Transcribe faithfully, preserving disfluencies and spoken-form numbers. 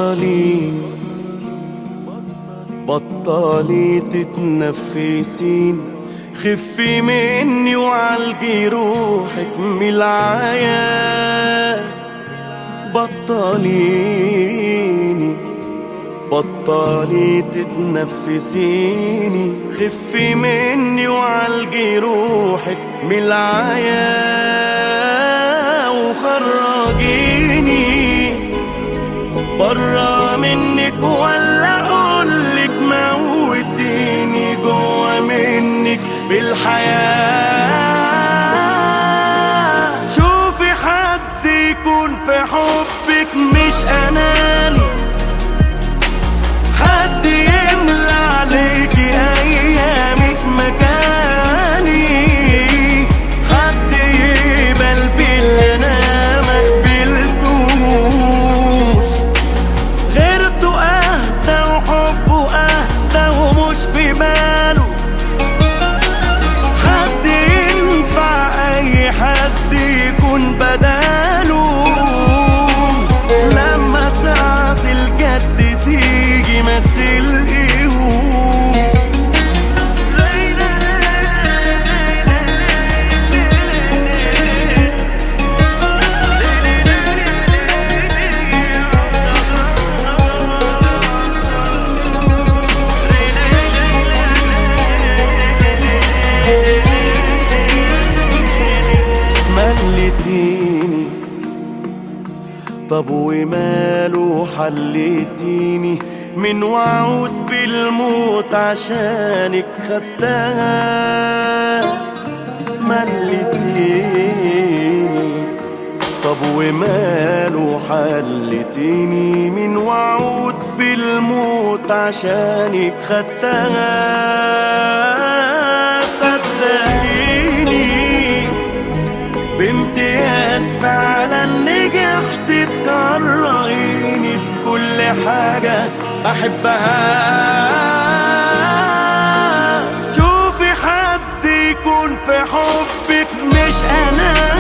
بطلي بطلي تتنفسين، خفي مني وعالجي روحك من العيا. بطليني بطلي تتنفسيني، خفي مني وعالجي روحك من العيا. وخرجيني برا منك ولا اقولك موتيني جوا منك بالحياة. شوفي حد يكون في حبك مش اناني، حد يملى عليكي ايامك مكاني، حد يقبل باللي انا ما قبلتوش. غيرته اهدى وحبه اهدى ومش في باله، حد ينفع اي حد يكون بداله. لما ساعة الجد تيجي ما تلقيهوش. مليتيني طب وماله حليتيني من وعود بالموت عشانك خدتها. مليتيني طب وماله حليتيني من وعود بالموت عشانك خدتها. صدقيني بامتياز فعلا نجحت تكرهيني في كل حاجة بحبها. شوفي حد يكون في حبك مش أنا،